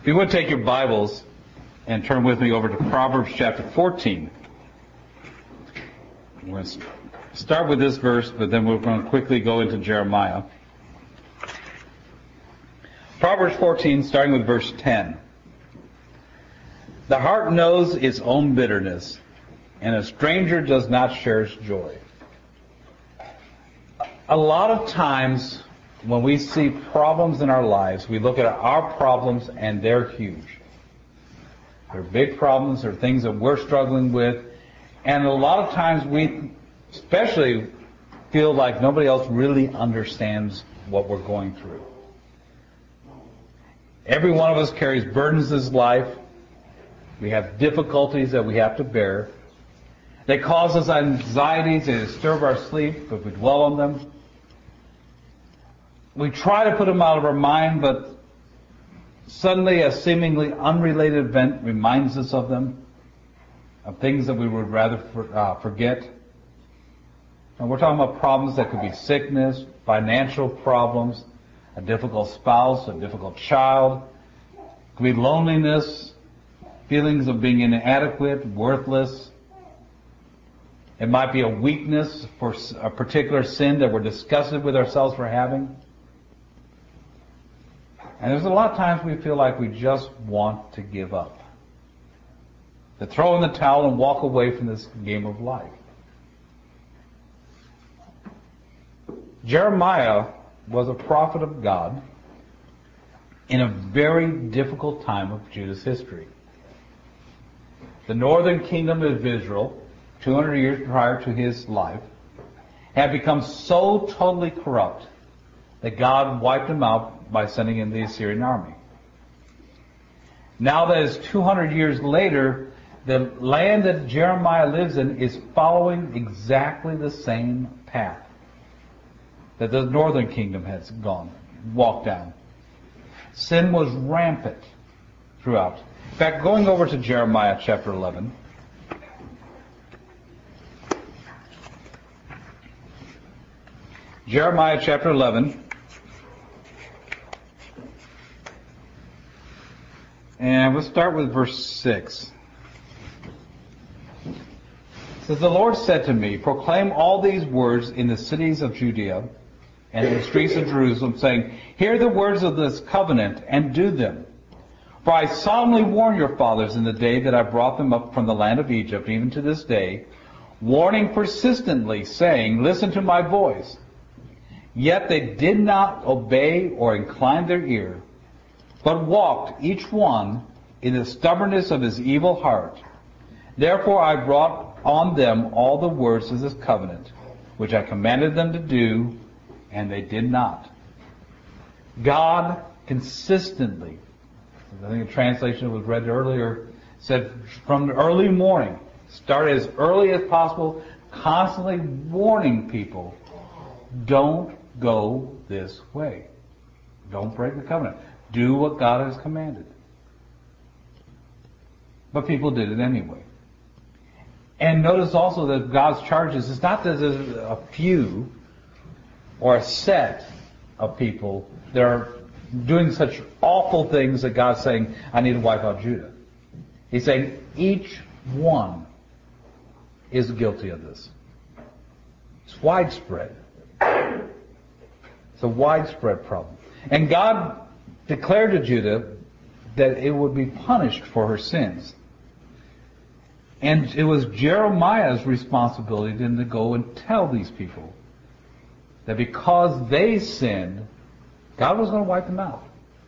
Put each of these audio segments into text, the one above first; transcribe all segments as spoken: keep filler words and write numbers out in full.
If you would take your Bibles and turn with me over to Proverbs chapter fourteen. We're going to start with this verse, but then we're going to quickly go into Jeremiah. Proverbs fourteen, starting with verse ten. The heart knows its own bitterness, and a stranger does not share its joy. A lot of times when we see problems in our lives, we look at our problems and they're huge. They're big problems, they're things that we're struggling with, and a lot of times we especially feel like nobody else really understands what we're going through. Every one of us carries burdens in this life. We have difficulties that we have to bear. They cause us anxieties, they disturb our sleep if we dwell on them. We try to put them out of our mind, but suddenly a seemingly unrelated event reminds us of them, of things that we would rather for, uh, forget. And we're talking about problems that could be sickness, financial problems, a difficult spouse, a difficult child. It could be loneliness, feelings of being inadequate, worthless. It might be a weakness for a particular sin that we're disgusted with ourselves for having. And there's a lot of times we feel like we just want to give up, to throw in the towel and walk away from this game of life. Jeremiah was a prophet of God in a very difficult time of Judah's history. The northern kingdom of Israel, two hundred years prior to his life, had become so totally corrupt that God wiped them out by sending in the Assyrian army. Now that is two hundred years later, the land that Jeremiah lives in is following exactly the same path that the northern kingdom has gone, walked down. Sin was rampant throughout. In fact, going over to Jeremiah chapter eleven, Jeremiah chapter eleven, and we'll start with verse six. It says, the Lord said to me, proclaim all these words in the cities of Judea and in the streets of Jerusalem, saying, hear the words of this covenant and do them. For I solemnly warned your fathers in the day that I brought them up from the land of Egypt, even to this day, warning persistently, saying, listen to my voice. Yet they did not obey or incline their ear, but walked each one in the stubbornness of his evil heart. Therefore I brought on them all the words of this covenant, which I commanded them to do, and they did not. God consistently, I think the translation that was read earlier said, from the early morning, started as early as possible, constantly warning people, don't go this way. Don't break the covenant. Do what God has commanded. But people did it anyway. And notice also that God's charges, it's not that there's a few or a set of people that are doing such awful things that God's saying, I need to wipe out Judah. He's saying each one is guilty of this. It's widespread. It's a widespread problem. And God declared to Judah that it would be punished for her sins. And it was Jeremiah's responsibility then to go and tell these people that because they sinned, God was going to wipe them out.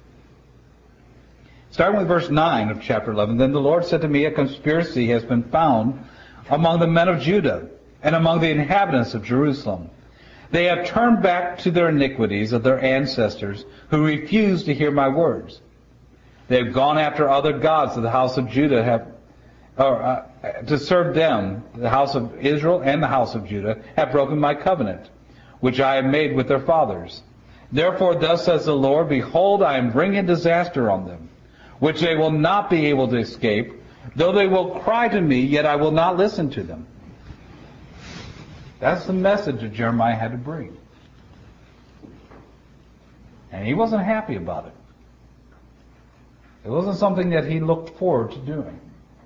Starting with verse nine of chapter eleven, then the Lord said to me, a conspiracy has been found among the men of Judah and among the inhabitants of Jerusalem. They have turned back to their iniquities of their ancestors who refused to hear my words. They have gone after other gods of the house of Judah have, or, uh, to serve them. The house of Israel and the house of Judah have broken my covenant, which I have made with their fathers. Therefore thus says the Lord, behold, I am bringing disaster on them, which they will not be able to escape. Though they will cry to me, yet I will not listen to them. That's the message that Jeremiah had to bring. And he wasn't happy about it. It wasn't something that he looked forward to doing.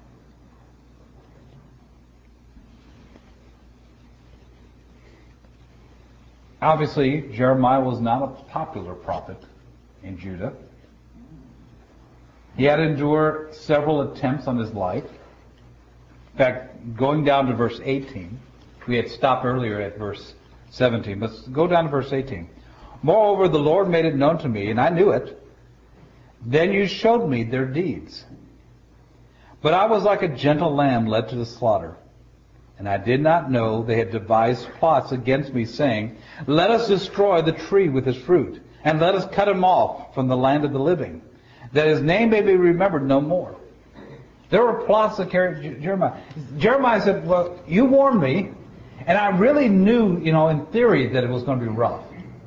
Obviously, Jeremiah was not a popular prophet in Judah. He had to endure several attempts on his life. In fact, going down to verse eighteen, we had stopped earlier at verse seventeen, but go down to verse eighteen. Moreover, the Lord made it known to me, and I knew it. Then you showed me their deeds. But I was like a gentle lamb led to the slaughter. And I did not know they had devised plots against me, saying, let us destroy the tree with its fruit, and let us cut him off from the land of the living, that his name may be remembered no more. There were plots that carried Jeremiah. Jeremiah said, well, you warned me, and I really knew, you know, in theory that it was going to be rough.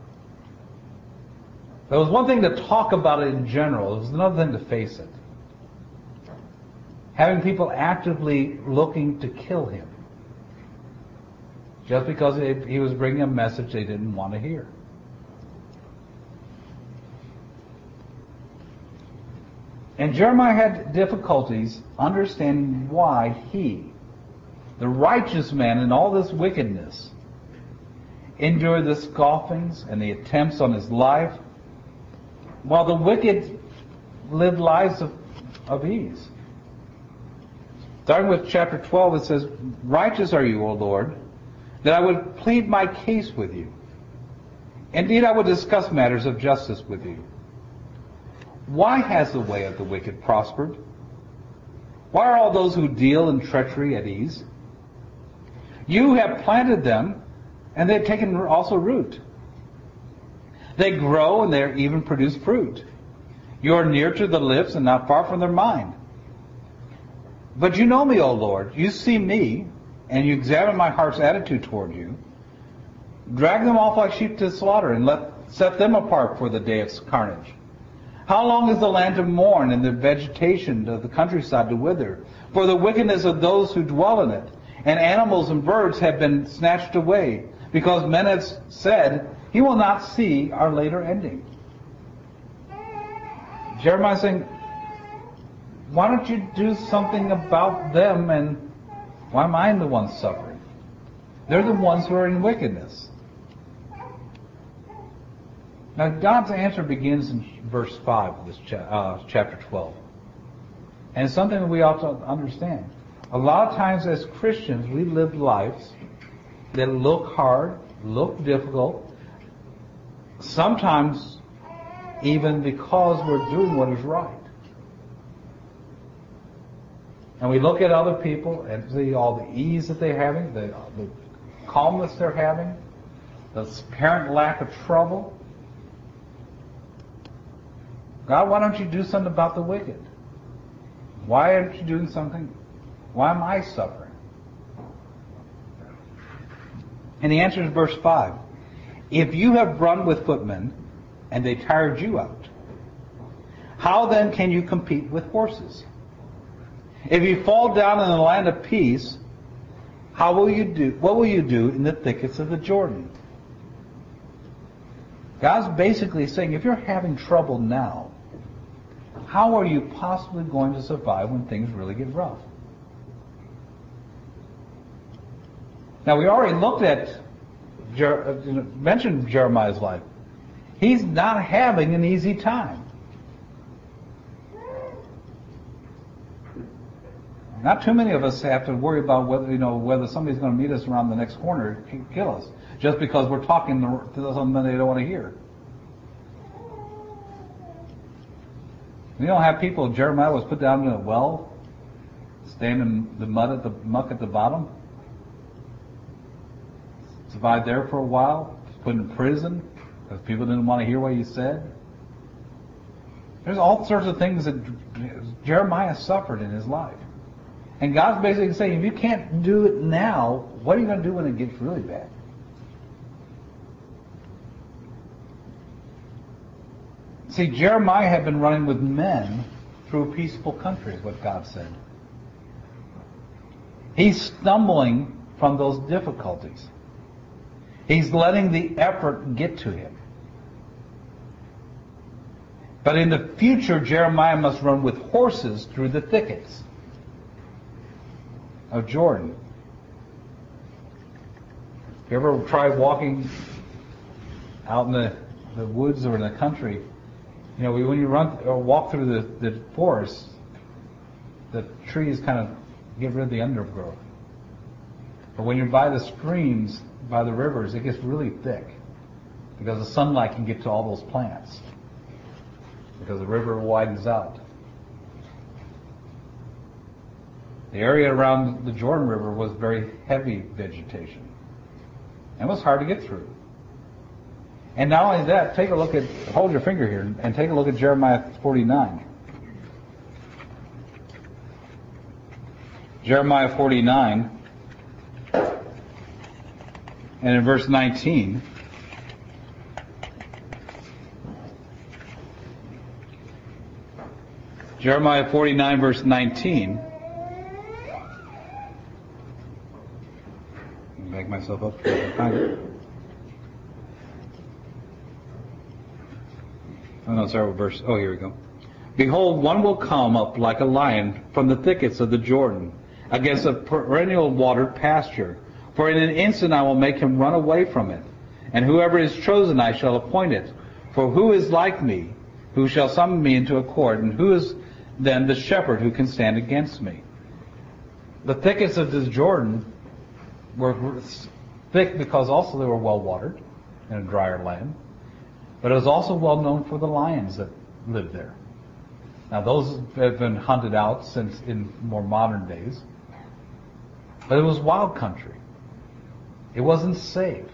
There was one thing to talk about it in general. It was another thing to face it. Having people actively looking to kill him. Just because he was bringing a message they didn't want to hear. And Jeremiah had difficulties understanding why he, the righteous man in all this wickedness, endured the scoffings and the attempts on his life, while the wicked lived lives of, of ease. Starting with chapter twelve, it says, righteous are you, O Lord, that I would plead my case with you. Indeed, I would discuss matters of justice with you. Why has the way of the wicked prospered? Why are all those who deal in treachery at ease? You have planted them, and they have taken also root. They grow, and they even produce fruit. You are near to the lips and not far from their mind. But you know me, O Lord. You see me, and you examine my heart's attitude toward you. Drag them off like sheep to slaughter, and let set them apart for the day of carnage. How long is the land to mourn, and the vegetation of the countryside to wither? For the wickedness of those who dwell in it, and animals and birds have been snatched away, because men have said, he will not see our later ending. Jeremiah is saying, why don't you do something about them, and why am I the one suffering? They're the ones who are in wickedness. Now, God's answer begins in verse five of this cha- uh, chapter twelve. And it's something that we ought to understand. A lot of times as Christians, we live lives that look hard, look difficult, sometimes even because we're doing what is right. And we look at other people and see all the ease that they're having, the, the calmness they're having, the apparent lack of trouble. God, why don't you do something about the wicked? Why aren't you doing something? Why am I suffering? And the answer is verse five. If you have run with footmen and they tired you out, how then can you compete with horses? If you fall down in the land of peace, how will you do? What will you do in the thickets of the Jordan? God's basically saying, if you're having trouble now, how are you possibly going to survive when things really get rough? Now, we already looked at, mentioned Jeremiah's life. He's not having an easy time. Not too many of us have to worry about whether, you know, whether somebody's going to meet us around the next corner and kill us, just because we're talking to something they don't want to hear. We don't have people. Jeremiah was put down in a well, stand in the mud at the muck at the bottom, survived there for a while, was put in prison because people didn't want to hear what he said. There's all sorts of things that Jeremiah suffered in his life. And God's basically saying, if you can't do it now, what are you going to do when it gets really bad? See, Jeremiah had been running with men through a peaceful country, is what God said. He's stumbling from those difficulties. He's letting the effort get to him. But in the future, Jeremiah must run with horses through the thickets of Jordan. You ever tried walking out in the, the woods or in the country? You know, when you run or walk through the, the forest, the trees kind of get rid of the undergrowth. But when you're by the streams, by the rivers, it gets really thick because the sunlight can get to all those plants because the river widens out. The area around the Jordan River was very heavy vegetation and was hard to get through. And not only that, take a look at, hold your finger here and take a look at Jeremiah forty-nine. Jeremiah forty-nine, and in verse nineteen, Jeremiah forty-nine, verse nineteen. Make myself up so I can find it. Oh no, sorry, what verse? Oh, here we go. Behold, one will come up like a lion from the thickets of the Jordan, against a perennial watered pasture. For in an instant I will make him run away from it. And whoever is chosen I shall appoint it. For who is like me, who shall summon me into a court? And who is then the shepherd who can stand against me? The thickets of the Jordan were thick because also they were well watered in a drier land. But it was also well known for the lions that lived there. Now those have been hunted out since in more modern days. But it was wild country. It wasn't safe.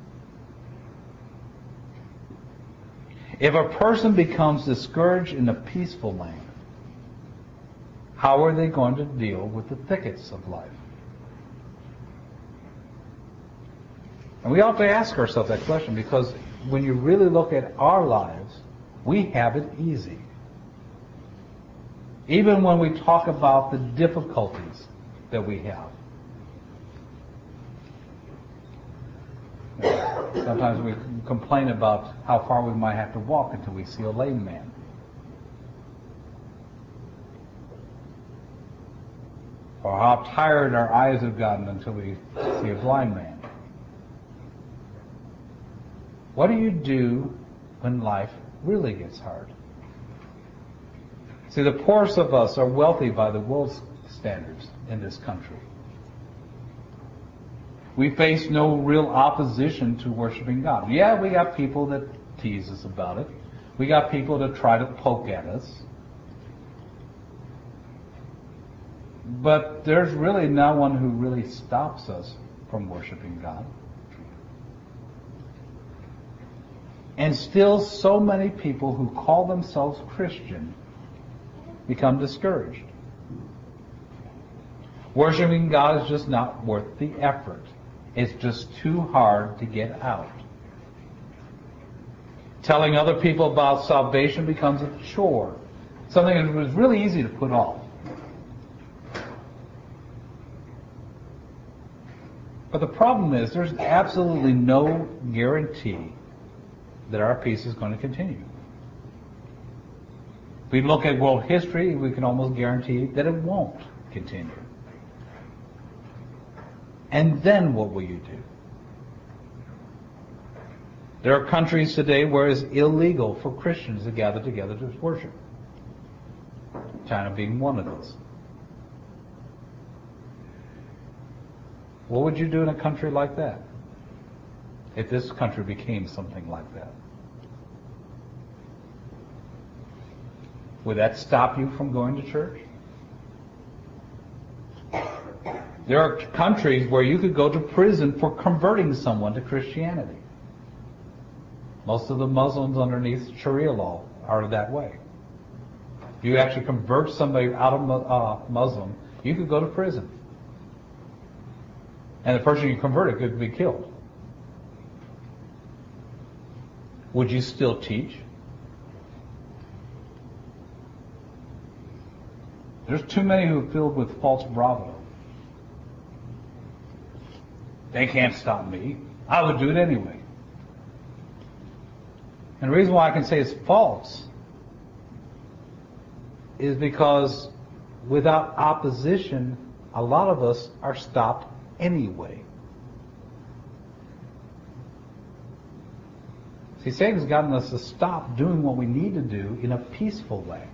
If a person becomes discouraged in a peaceful land, how are they going to deal with the thickets of life? And we ought to ask ourselves that question, because when you really look at our lives, we have it easy. Even when we talk about the difficulties that we have. Sometimes we complain about how far we might have to walk until we see a lame man. Or how tired our eyes have gotten until we see a blind man. What do you do when life really gets hard? See, the poorest of us are wealthy by the world's standards in this country. We face no real opposition to worshiping God. Yeah, we got people that tease us about it. We got people that try to poke at us. But there's really no one who really stops us from worshiping God. And still so many people who call themselves Christian become discouraged. Worshiping God is just not worth the effort. It's just too hard to get out. Telling other people about salvation becomes a chore. Something that was really easy to put off. But the problem is there's absolutely no guarantee that our peace is going to continue. If we look at world history, we can almost guarantee that it won't continue. And then what will you do? There are countries today where it's illegal for Christians to gather together to worship. China being one of those. What would you do in a country like that? If this country became something like that? Would that stop you from going to church? There are countries where you could go to prison for converting someone to Christianity. Most of the Muslims underneath Sharia law are that way. If you actually convert somebody out of uh, Muslim, you could go to prison. And the person you converted could be killed. Would you still teach? There's too many who are filled with false bravado. They can't stop me. I would do it anyway. And the reason why I can say it's false is because without opposition, a lot of us are stopped anyway. See, Satan's gotten us to stop doing what we need to do in a peaceful way.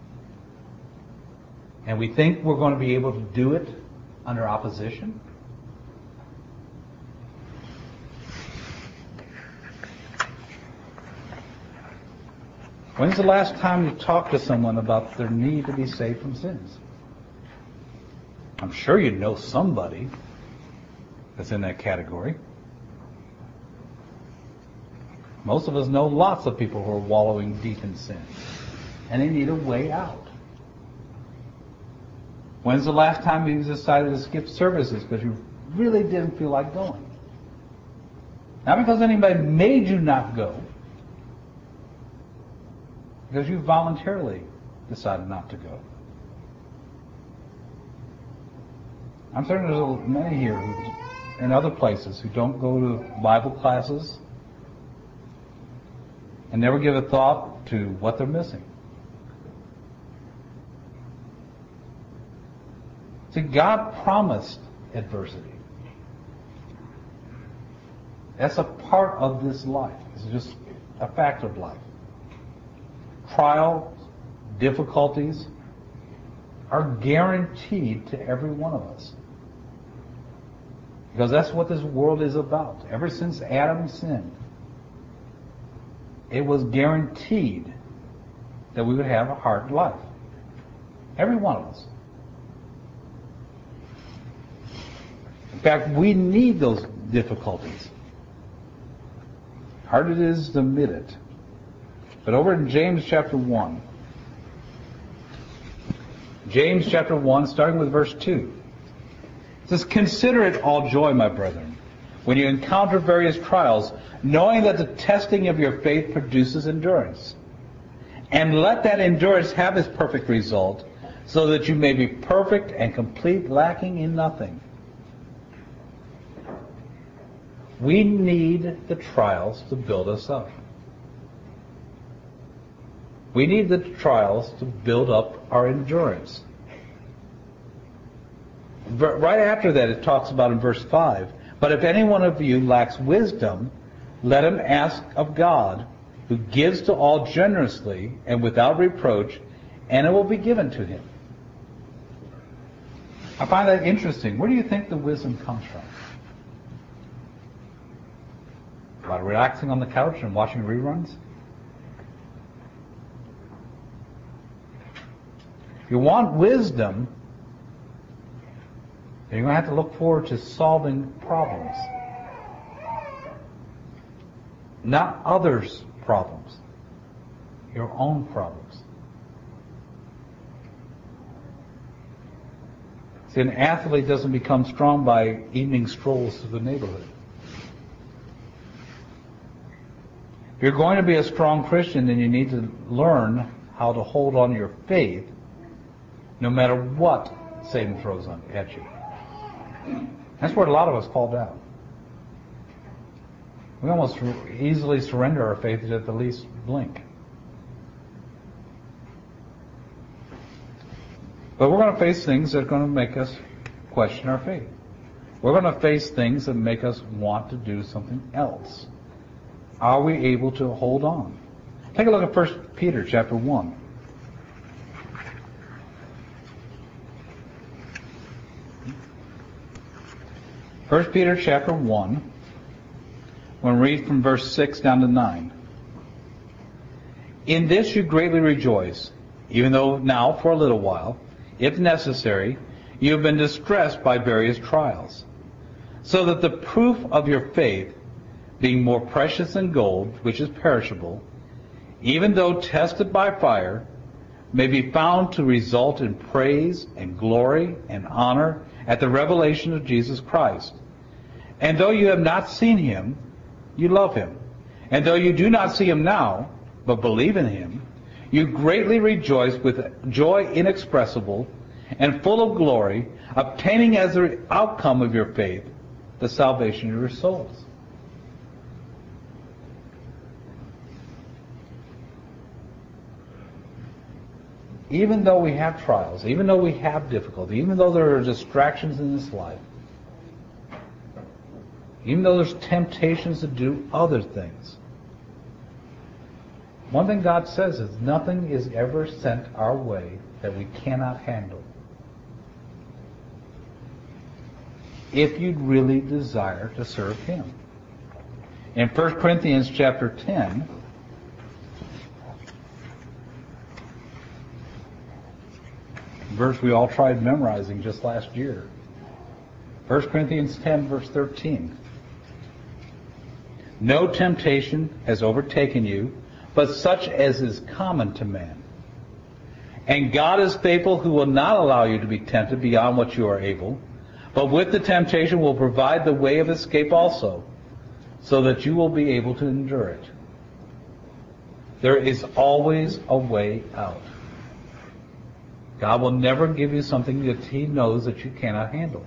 And we think we're going to be able to do it under opposition. When's the last time you talked to someone about their need to be saved from sins? I'm sure you know somebody that's in that category. Most of us know lots of people who are wallowing deep in sin, and they need a way out. When's the last time you decided to skip services because you really didn't feel like going? Not because anybody made you not go, because you voluntarily decided not to go. I'm certain there's many here who, in other places who don't go to Bible classes and never give a thought to what they're missing. See, God promised adversity. That's a part of this life. It's just a fact of life. Trials, difficulties are guaranteed to every one of us. Because that's what this world is about. Ever since Adam sinned, it was guaranteed that we would have a hard life. Every one of us. In fact, we need those difficulties. Hard it is to admit it. But over in James chapter one, James chapter one, starting with verse two, it says, "Consider it all joy, my brethren, when you encounter various trials, knowing that the testing of your faith produces endurance. And let that endurance have its perfect result, so that you may be perfect and complete, lacking in nothing." We need the trials to build us up. We need the trials to build up our endurance. Right after that, it talks about in verse five, "But if any one of you lacks wisdom, let him ask of God, who gives to all generously and without reproach, and it will be given to him." I find that interesting. Where do you think the wisdom comes from? By relaxing on the couch and watching reruns? If you want wisdom, then you're going to have to look forward to solving problems. Not others' problems. Your own problems. See, an athlete doesn't become strong by evening strolls through the neighborhood. If you're going to be a strong Christian, then you need to learn how to hold on to your faith no matter what Satan throws on, at you. That's where a lot of us fall down. We almost easily surrender our faith at the least blink. But we're going to face things that are going to make us question our faith. We're going to face things that make us want to do something else. Are we able to hold on? Take a look at First Peter chapter one. First Peter chapter one, we'll read from verse six down to nine. "In this you greatly rejoice, even though now for a little while, if necessary, you have been distressed by various trials, so that the proof of your faith, being more precious than gold, which is perishable, even though tested by fire, may be found to result in praise and glory and honor at the revelation of Jesus Christ. And though you have not seen him, you love him. And though you do not see him now, but believe in him, you greatly rejoice with joy inexpressible and full of glory, obtaining as the outcome of your faith the salvation of your souls." even though we have trials, even though we have difficulty, even though there are distractions in this life, even though there's temptations to do other things, one thing God says is nothing is ever sent our way that we cannot handle. If you'd really desire to serve Him. In First Corinthians chapter ten, verse we all tried memorizing just last year. First Corinthians ten, verse thirteen. No temptation has overtaken you, but such as is common to man. And God is faithful, who will not allow you to be tempted beyond what you are able, but with the temptation will provide the way of escape also, so that you will be able to endure it. There is always a way out. God will never give you something that He knows that you cannot handle.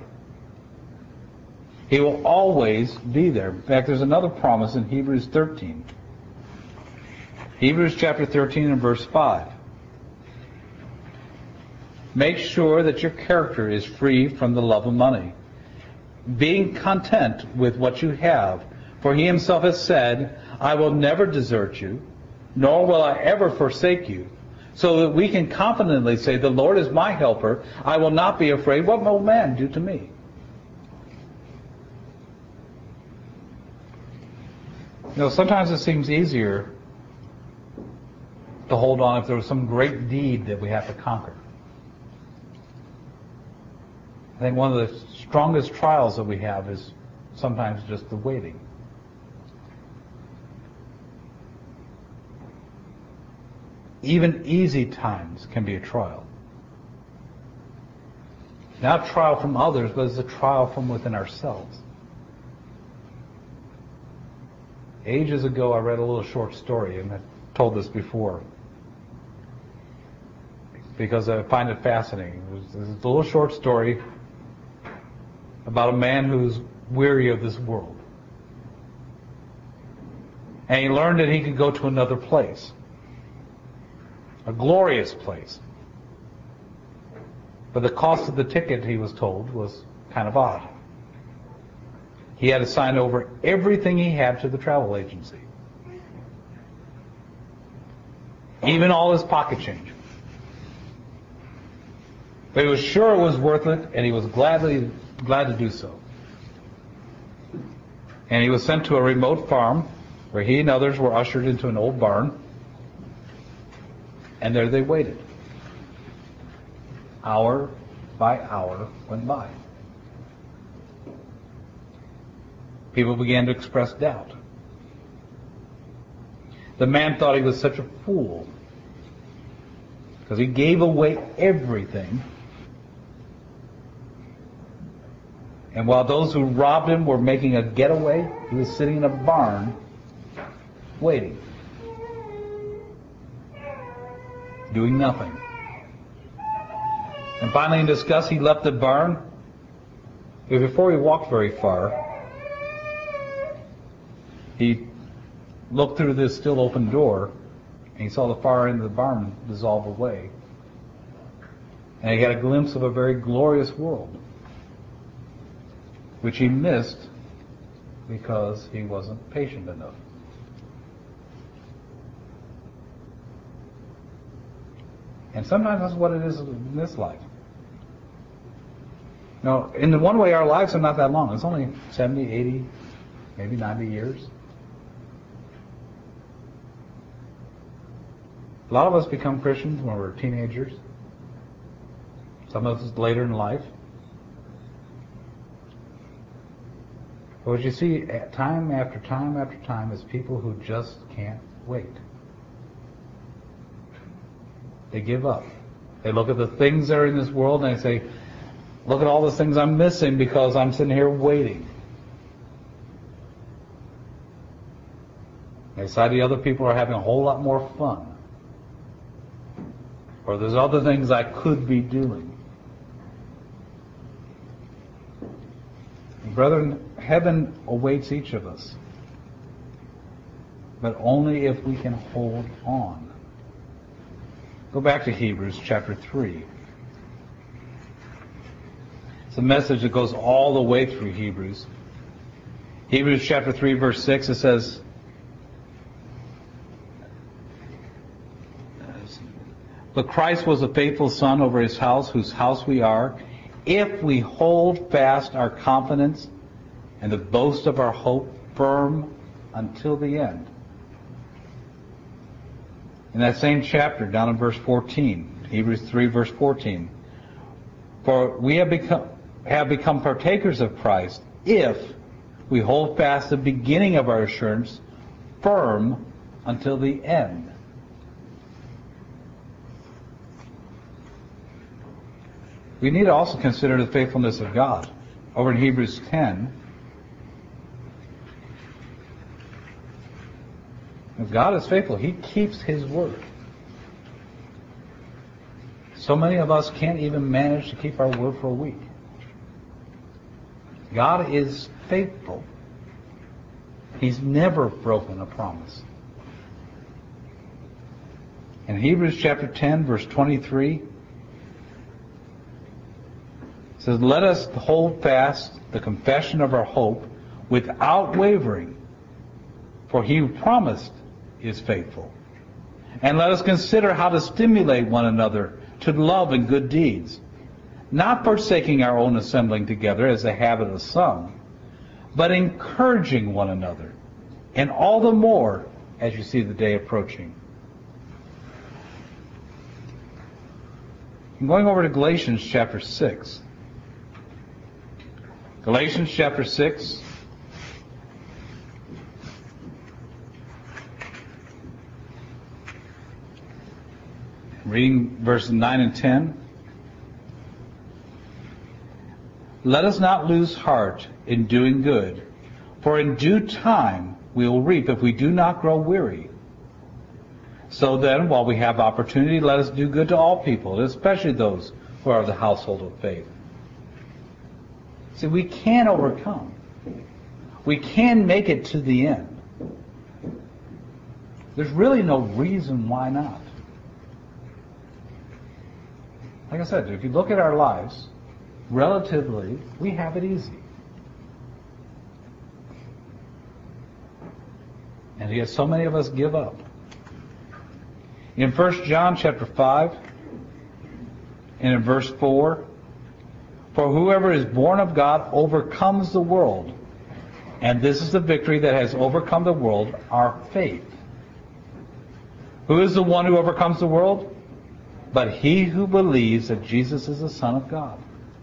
He will always be there. In fact, there's another promise in Hebrews thirteen. Hebrews chapter thirteen and verse five. Make sure that your character is free from the love of money, being content with what you have. For He Himself has said, I will never desert you, nor will I ever forsake you. So that we can confidently say, the Lord is my helper. I will not be afraid. What will man do to me? You know, sometimes it seems easier to hold on if there was some great deed that we have to conquer. I think one of the strongest trials that we have is sometimes just the waiting. Even easy times can be a trial. Not a trial from others, but it's a trial from within ourselves. Ages ago, I read a little short story, and I've told this before, because I find it fascinating. It's a little short story about a man who's weary of this world. And he learned that he could go to another place. A glorious place. But the cost of the ticket, he was told, was kind of odd. He had to sign over everything he had to the travel agency. Even all his pocket change. But he was sure it was worth it, and he was gladly glad to do so. And he was sent to a remote farm where he and others were ushered into an old barn. And there they waited. Hour by hour went by. People began to express doubt. The man thought he was such a fool because he gave away everything. And while those who robbed him were making a getaway, he was sitting in a barn waiting, doing nothing. And finally, in disgust, he left the barn. But before he walked very far, he looked through this still open door, and he saw the far end of the barn dissolve away. And he got a glimpse of a very glorious world, which he missed because he wasn't patient enough. And sometimes that's what it is in this life. Now, in the one way, our lives are not that long. It's only seventy, eighty, maybe ninety years. A lot of us become Christians when we're teenagers. Some of us later in life. But what you see time after time after time is people who just can't wait. They give up. They look at the things that are in this world and they say, look at all the things I'm missing because I'm sitting here waiting. They decide the other people are having a whole lot more fun. Or there's other things I could be doing. Brethren, heaven awaits each of us. But only if we can hold on. Go back to Hebrews chapter three. It's a message that goes all the way through Hebrews. Hebrews chapter three, verse six, it says, "But Christ was a faithful son over his house, whose house we are, if we hold fast our confidence and the boast of our hope firm until the end." In that same chapter, down in verse fourteen, Hebrews three, verse fourteen, "For we have become, have become partakers of Christ if we hold fast the beginning of our assurance firm until the end." We need to also consider the faithfulness of God. Over in Hebrews ten, if God is faithful, He keeps His word. So many of us can't even manage to keep our word for a week. God is faithful. He's never broken a promise. In Hebrews chapter ten, verse twenty-three, it says, "Let us hold fast the confession of our hope without wavering, for He who promised is faithful. And let us consider how to stimulate one another to love and good deeds, not forsaking our own assembling together as the habit of some, but encouraging one another, and all the more as you see the day approaching." I'm going over to Galatians chapter six. Galatians chapter six. Reading verses nine and ten. "Let us not lose heart in doing good, for in due time we will reap if we do not grow weary. So then, while we have opportunity, let us do good to all people, especially those who are of the household of faith." See, we can overcome. We can make it to the end. There's really no reason why not. Like I said, if you look at our lives, relatively, we have it easy. And yet so many of us give up. In First John chapter five, and in verse four, "For whoever is born of God overcomes the world. And this is the victory that has overcome the world, our faith." Who is the one who overcomes the world? But he who believes that Jesus is the Son of God.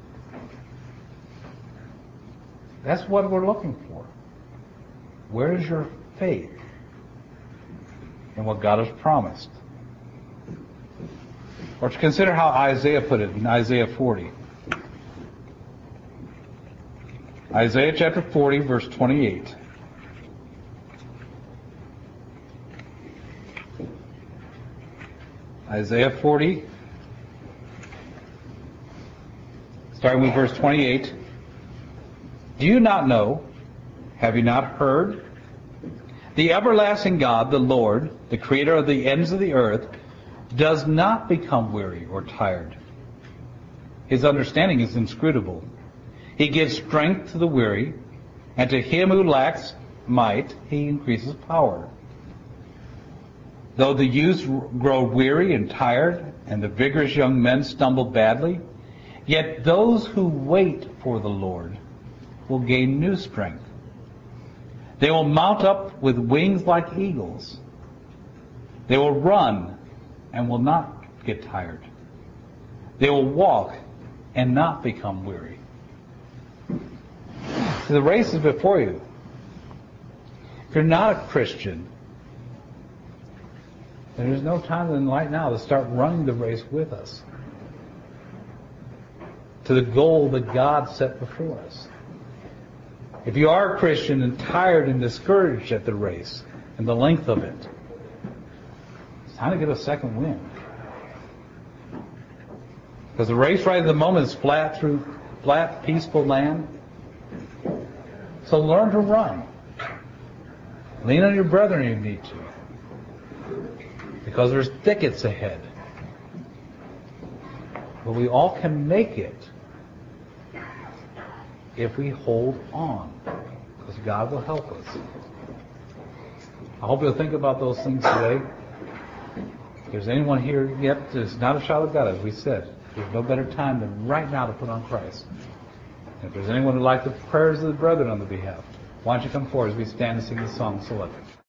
That's what we're looking for. Where is your faith in what God has promised? Or to consider how Isaiah put it in Isaiah forty. Isaiah chapter forty, verse twenty-eight. Isaiah forty, starting with verse twenty-eight. "Do you not know? Have you not heard? The everlasting God, the Lord, the creator of the ends of the earth, does not become weary or tired. His understanding is inscrutable. He gives strength to the weary, and to him who lacks might, he increases power. Though the youths grow weary and tired, and the vigorous young men stumble badly, yet those who wait for the Lord will gain new strength. They will mount up with wings like eagles. They will run and will not get tired. They will walk and not become weary." So the race is before you. If you're not a Christian, then there's no time than right now to start running the race with us to the goal that God set before us. If you are a Christian and tired and discouraged at the race and the length of it, it's time to get a second wind. Because the race right at the moment is flat through flat, peaceful land. So learn to run. Lean on your brethren if you need to. Because there's thickets ahead. But we all can make it if we hold on, because God will help us. I hope you'll think about those things today. If there's anyone here yet that's not a child of God, as we said, there's no better time than right now to put on Christ. And if there's anyone who'd like the prayers of the brethren on the behalf, why don't you come forward as we stand and sing the song, Select.